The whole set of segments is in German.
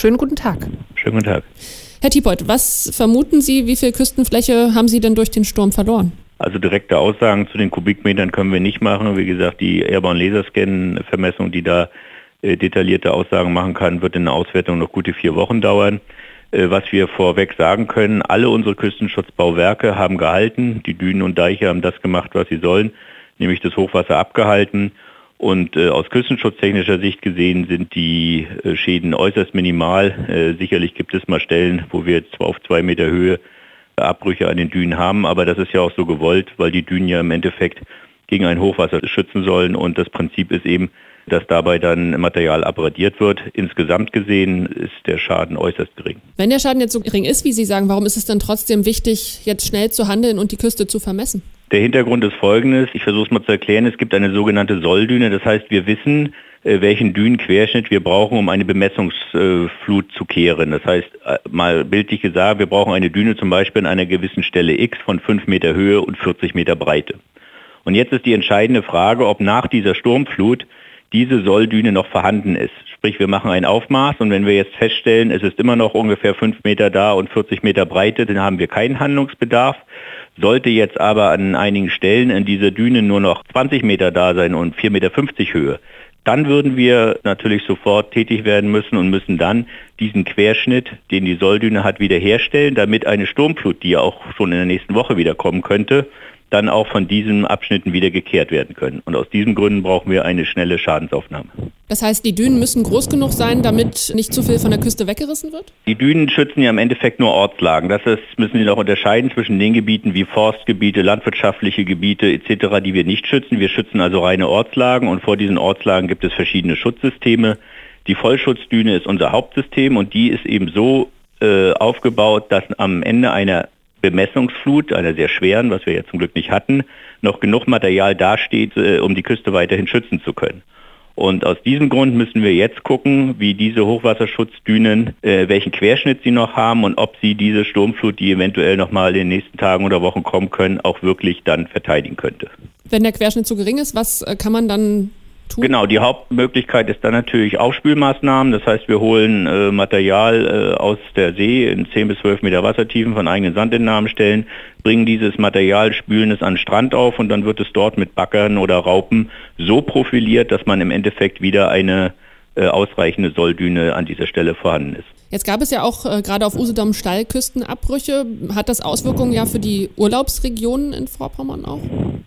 Schönen guten Tag. Schönen guten Tag. Herr Thiepold, was vermuten Sie, wie viel Küstenfläche haben Sie denn durch den Sturm verloren? Also direkte Aussagen zu den Kubikmetern können wir nicht machen. Wie gesagt, die Airborne Laserscan-Vermessung, die da detaillierte Aussagen machen kann, wird in der Auswertung noch gute 4 Wochen dauern. Was wir vorweg sagen können, alle unsere Küstenschutzbauwerke haben gehalten. Die Dünen und Deiche haben das gemacht, was sie sollen, nämlich das Hochwasser abgehalten. Und aus küstenschutztechnischer Sicht gesehen sind die Schäden äußerst minimal. Sicherlich gibt es mal Stellen, wo wir jetzt zwar auf 2 Meter Höhe Abbrüche an den Dünen haben, aber das ist ja auch so gewollt, weil die Dünen ja im Endeffekt gegen ein Hochwasser schützen sollen. Und das Prinzip ist eben, dass dabei dann Material abradiert wird. Insgesamt gesehen ist der Schaden äußerst gering. Wenn der Schaden jetzt so gering ist, wie Sie sagen, warum ist es dann trotzdem wichtig, jetzt schnell zu handeln und die Küste zu vermessen? Der Hintergrund ist folgendes, ich versuche es mal zu erklären, es gibt eine sogenannte Solldüne, das heißt, wir wissen, welchen Dünenquerschnitt wir brauchen, um eine Bemessungsflut zu kehren. Das heißt, mal bildlich gesagt, wir brauchen eine Düne zum Beispiel an einer gewissen Stelle X von 5 Meter Höhe und 40 Meter Breite. Und jetzt ist die entscheidende Frage, ob nach dieser Sturmflut diese Solldüne noch vorhanden ist. Sprich, wir machen ein Aufmaß und wenn wir jetzt feststellen, es ist immer noch ungefähr 5 Meter da und 40 Meter Breite, dann haben wir keinen Handlungsbedarf. Sollte jetzt aber an einigen Stellen in dieser Düne nur noch 20 Meter da sein und 4,50 Meter Höhe, dann würden wir natürlich sofort tätig werden müssen und müssen dann diesen Querschnitt, den die Solldüne hat, wiederherstellen, damit eine Sturmflut, die ja auch schon in der nächsten Woche wieder kommen könnte, dann auch von diesen Abschnitten wieder gekehrt werden können. Und aus diesen Gründen brauchen wir eine schnelle Schadensaufnahme. Das heißt, die Dünen müssen groß genug sein, damit nicht zu viel von der Küste weggerissen wird? Die Dünen schützen ja im Endeffekt nur Ortslagen. Müssen Sie noch unterscheiden zwischen den Gebieten wie Forstgebiete, landwirtschaftliche Gebiete etc., die wir nicht schützen. Wir schützen also reine Ortslagen und vor diesen Ortslagen gibt es verschiedene Schutzsysteme. Die Vollschutzdüne ist unser Hauptsystem und die ist eben so aufgebaut, dass am Ende einer Bemessungsflut, einer sehr schweren, was wir ja zum Glück nicht hatten, noch genug Material dasteht, um die Küste weiterhin schützen zu können. Und aus diesem Grund müssen wir jetzt gucken, wie diese Hochwasserschutzdünen, welchen Querschnitt sie noch haben und ob sie diese Sturmflut, die eventuell noch mal in den nächsten Tagen oder Wochen kommen können, auch wirklich dann verteidigen könnte. Wenn der Querschnitt zu gering ist, was kann man dann tun? Genau, die Hauptmöglichkeit ist dann natürlich Aufspülmaßnahmen. Das heißt, wir holen Material aus der See in 10 bis 12 Meter Wassertiefen von eigenen Sandentnahmestellen, bringen dieses Material, spülen es an den Strand auf und dann wird es dort mit Baggern oder Raupen so profiliert, dass man im Endeffekt wieder eine ausreichende Solldüne an dieser Stelle vorhanden ist. Jetzt gab es ja auch gerade auf Usedom Steilküstenabbrüche. Hat das Auswirkungen ja für die Urlaubsregionen in Vorpommern auch?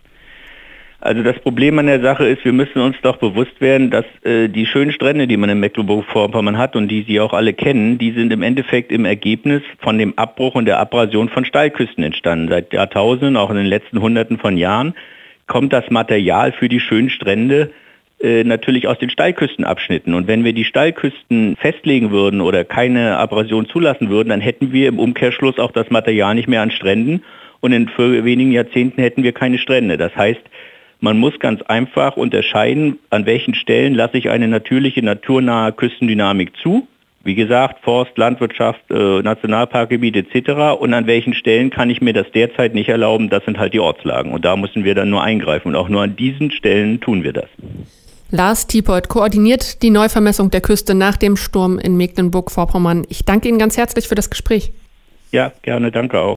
Also das Problem an der Sache ist, wir müssen uns doch bewusst werden, dass die schönen Strände, die man in Mecklenburg-Vorpommern hat und die Sie auch alle kennen, die sind im Endeffekt im Ergebnis von dem Abbruch und der Abrasion von Steilküsten entstanden. Seit Jahrtausenden, auch in den letzten Hunderten von Jahren, kommt das Material für die schönen Strände natürlich aus den Steilküstenabschnitten. Und wenn wir die Steilküsten festlegen würden oder keine Abrasion zulassen würden, dann hätten wir im Umkehrschluss auch das Material nicht mehr an Stränden und in wenigen Jahrzehnten hätten wir keine Strände. Das heißt, man muss ganz einfach unterscheiden, an welchen Stellen lasse ich eine natürliche, naturnahe Küstendynamik zu. Wie gesagt, Forst, Landwirtschaft, Nationalparkgebiete etc. Und an welchen Stellen kann ich mir das derzeit nicht erlauben, das sind halt die Ortslagen. Und da müssen wir dann nur eingreifen. Und auch nur an diesen Stellen tun wir das. Lars Thiepold koordiniert die Neuvermessung der Küste nach dem Sturm in Mecklenburg-Vorpommern. Ich danke Ihnen ganz herzlich für das Gespräch. Ja, gerne, danke auch.